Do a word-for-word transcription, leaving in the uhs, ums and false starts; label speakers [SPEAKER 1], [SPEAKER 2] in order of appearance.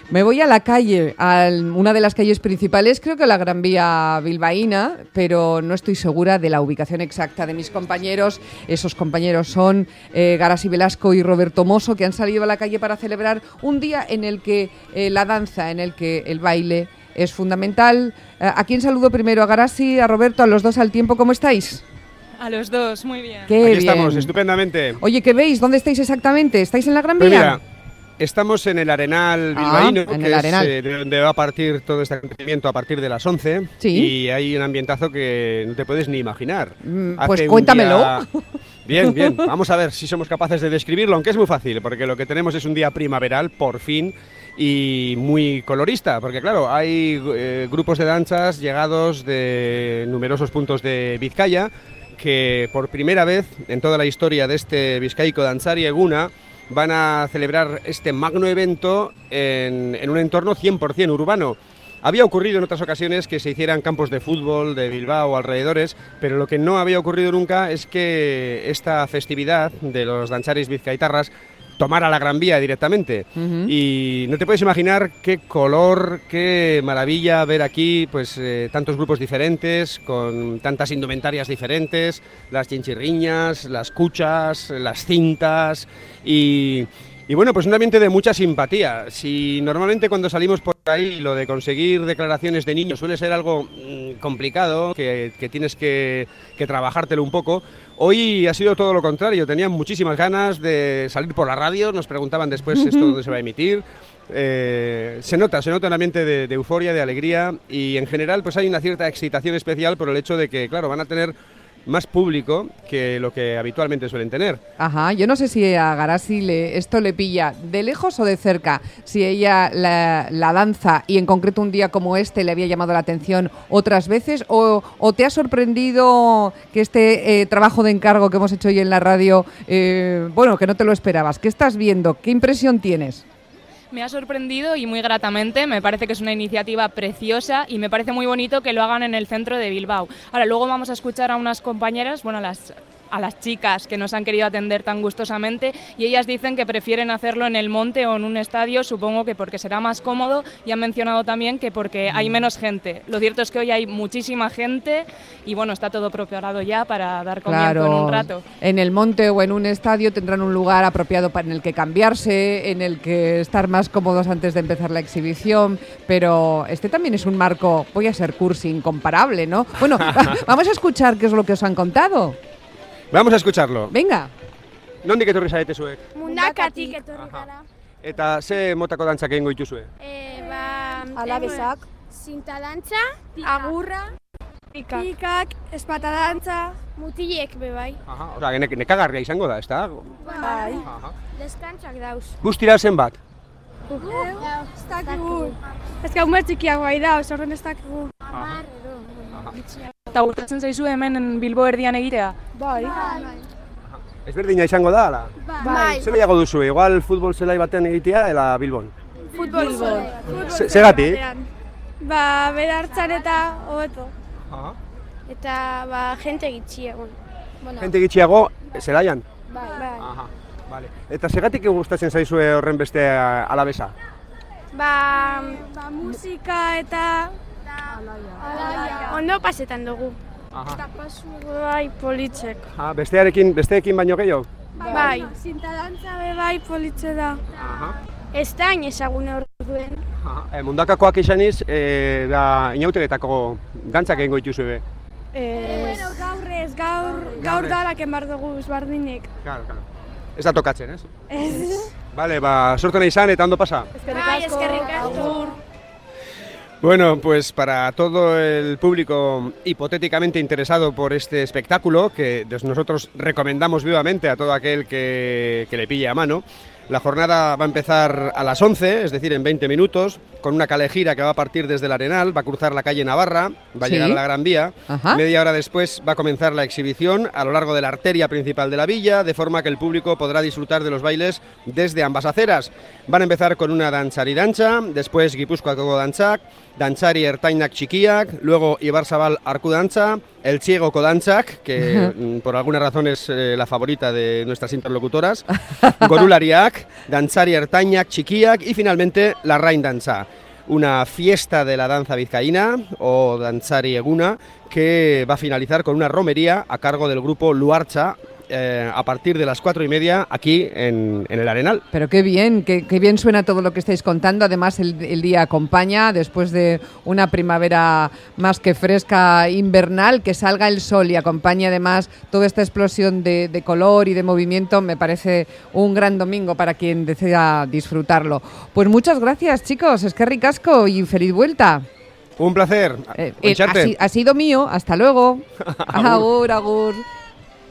[SPEAKER 1] Me voy a la calle, a una de las calles principales, creo que la Gran Vía bilbaína, pero no estoy segura de la ubicación exacta de mis compañeros. Esos compañeros son eh, Garasi Velasco y Roberto Mosso, que han salido a la calle para celebrar un día en el que eh, la danza, en el que el baile es fundamental. Eh, ¿A quién saludo primero? ¿A Garasi, a Roberto, a los dos al tiempo? ¿Cómo estáis?
[SPEAKER 2] A los dos, muy bien.
[SPEAKER 1] Qué
[SPEAKER 3] Aquí
[SPEAKER 1] bien.
[SPEAKER 3] estamos, estupendamente.
[SPEAKER 1] Oye, ¿qué veis? ¿Dónde estáis exactamente? ¿Estáis en la Gran
[SPEAKER 3] Pues
[SPEAKER 1] Vía?
[SPEAKER 3] mira, estamos en el Arenal
[SPEAKER 1] Ah,
[SPEAKER 3] bilbaíno,
[SPEAKER 1] en
[SPEAKER 3] que
[SPEAKER 1] el
[SPEAKER 3] es
[SPEAKER 1] Arenal.
[SPEAKER 3] eh, de donde va a partir todo este acontecimiento a partir de las once.
[SPEAKER 1] Sí.
[SPEAKER 3] Y hay un ambientazo que no te puedes ni imaginar.
[SPEAKER 1] Mm,
[SPEAKER 3] Hace
[SPEAKER 1] pues
[SPEAKER 3] un
[SPEAKER 1] cuéntamelo.
[SPEAKER 3] día- Bien, bien. Vamos a ver si somos capaces de describirlo, aunque es muy fácil, porque lo que tenemos es un día primaveral, por fin, y muy colorista, porque claro, hay eh, grupos de danzas llegados de numerosos puntos de Vizcaya, que por primera vez en toda la historia de este Bizkaiko Dantzari Eguna van a celebrar este magno evento en, en un entorno cien por cien urbano. Había ocurrido en otras ocasiones que se hicieran campos de fútbol de Bilbao o alrededores, pero lo que no había ocurrido nunca es que esta festividad de los danzaris bizkaitarras tomara la Gran Vía directamente.
[SPEAKER 1] Ujú.
[SPEAKER 3] Y no te puedes imaginar qué color, qué maravilla ver aquí pues eh, tantos grupos diferentes, con tantas indumentarias diferentes, las chinchirriñas, las cuchas, las cintas y... Y bueno, pues un ambiente de mucha simpatía. Si normalmente cuando salimos por ahí lo de conseguir declaraciones de niños suele ser algo mmm, complicado, que, que tienes que, que trabajártelo un poco, hoy ha sido todo lo contrario. Tenían muchísimas ganas de salir por la radio, nos preguntaban después esto dónde se va a emitir. Eh, se nota, se nota un ambiente de, de euforia, de alegría y en general pues hay una cierta excitación especial por el hecho de que, claro, van a tener más público que lo que habitualmente suelen tener.
[SPEAKER 1] Ajá, yo no sé si a Garasi le, esto le pilla de lejos o de cerca, si ella la, la danza y en concreto un día como este le había llamado la atención otras veces o, o te ha sorprendido que este eh, trabajo de encargo que hemos hecho hoy en la radio, eh, bueno, que no te lo esperabas. ¿Qué estás viendo? ¿Qué impresión tienes?
[SPEAKER 2] Me ha sorprendido y muy gratamente, me parece que es una iniciativa preciosa y me parece muy bonito que lo hagan en el centro de Bilbao. Ahora, luego vamos a escuchar a unas compañeras, bueno, las... a las chicas que nos han querido atender tan gustosamente y ellas dicen que prefieren hacerlo en el monte o en un estadio, supongo que porque será más cómodo y han mencionado también que porque hay menos gente. Lo cierto es que hoy hay muchísima gente y bueno, está todo preparado ya para dar comienzo
[SPEAKER 1] Claro,
[SPEAKER 2] en un rato.
[SPEAKER 1] En el monte o en un estadio tendrán un lugar apropiado para en el que cambiarse, en el que estar más cómodos antes de empezar la exhibición, pero este también es un marco, voy a ser cursi, incomparable, ¿no? Bueno, vamos a escuchar qué es lo que os han contado.
[SPEAKER 3] Vamos a escucharlo.
[SPEAKER 1] Venga.
[SPEAKER 3] Nondik etorri zarete zuek?
[SPEAKER 4] Mundakatik etorri gara.
[SPEAKER 3] Eta ze motako dantzak egingo dituzue?
[SPEAKER 4] Eh, ba,
[SPEAKER 5] Alabesak.
[SPEAKER 4] Zinta-dantza, agurra, pikak, espata-dantza, mutilek bebai.
[SPEAKER 3] Aha, osea, nek, nekagarria izango da, ezta?
[SPEAKER 4] Bai.
[SPEAKER 3] Aha.
[SPEAKER 4] Deskantzak dauz.
[SPEAKER 3] Guztira zenbat?
[SPEAKER 4] Ez dakigu. Ez gau txikiak bai da, horren ez dakigu.
[SPEAKER 2] Eta gustatzen zaizu hemen Bilbo erdian egitea?
[SPEAKER 4] Bai.
[SPEAKER 3] Ezberdina izango da, ala?
[SPEAKER 4] Bai.
[SPEAKER 3] Zer gehiago duzu, igual futbol zelai batean egitea, ela Bilbon?
[SPEAKER 4] Futbol.
[SPEAKER 3] Ze- Zegatik?
[SPEAKER 4] Ba, berartzan eta hobeto.
[SPEAKER 3] Aha.
[SPEAKER 4] Eta, ba, jente gitxiago. Bueno,
[SPEAKER 3] Gente gitxiago, zelaian?
[SPEAKER 4] bai.
[SPEAKER 3] Aha, vale. Eta zegatik gustatzen zaizue horren beste alabesa?
[SPEAKER 4] Ba, ba, musika eta... Alaia. Ondo pasetan dugu.
[SPEAKER 3] Aha.
[SPEAKER 4] Bai, politzek.
[SPEAKER 3] Ah, bestearekin, besteekin baino gehiago?
[SPEAKER 4] Bai. Zinta-dantza be bai politze da.
[SPEAKER 3] Aha.
[SPEAKER 4] Ez da hain ezagune hor duen.
[SPEAKER 3] Aha. E, mundakakoak izaniz, e, da inauteretako dantzak egingo dituzu be.
[SPEAKER 4] Ez. Gaur ez, gaur, gaur
[SPEAKER 3] ez.
[SPEAKER 4] dalak enbar dugu ezbardinek.
[SPEAKER 3] Claro, claro. Ez da tokatzen, ez?
[SPEAKER 4] Ez.
[SPEAKER 3] Vale, ba, sortena izan eta ondo pasa.
[SPEAKER 4] Bai, eskerrik asko.
[SPEAKER 3] Bueno, pues para todo el público hipotéticamente interesado por este espectáculo, que nosotros recomendamos vivamente a todo aquel que, que le pille a mano, la jornada va a empezar a las once, es decir, en veinte minutos, con una calejira que va a partir desde el Arenal, va a cruzar la calle Navarra, va a
[SPEAKER 1] Sí.
[SPEAKER 3] llegar a la Gran Vía.
[SPEAKER 1] Ajá.
[SPEAKER 3] Media hora después va a comenzar la exhibición a lo largo de la arteria principal de la villa, de forma que el público podrá disfrutar de los bailes desde ambas aceras. Van a empezar con una dantzari dantza, después Gipuzkoako dantzak, dantzari ertainak txikiak, luego Ibarzabal arku dantza, el Chiego Kodantzak, que por alguna razón es eh, la favorita de nuestras interlocutoras, Gorulariak, Dantzari Ertainak, Chiquiak y finalmente la Rain Dantza, una fiesta de la danza vizcaína o Dantzari Eguna que va a finalizar con una romería a cargo del grupo Luarcha, Eh, a partir de las cuatro y media aquí en, en el Arenal.
[SPEAKER 1] Pero qué bien, qué, qué bien suena todo lo que estáis contando. Además el, el día acompaña, después de una primavera más que fresca, invernal, que salga el sol y acompañe además toda esta explosión de, de color y de movimiento. Me parece un gran domingo para quien decida disfrutarlo. Pues muchas gracias, chicos, eskerrik asko y feliz vuelta.
[SPEAKER 3] Un placer.
[SPEAKER 1] Eh, eh, ha, ha sido mío, hasta luego. Agur, agur.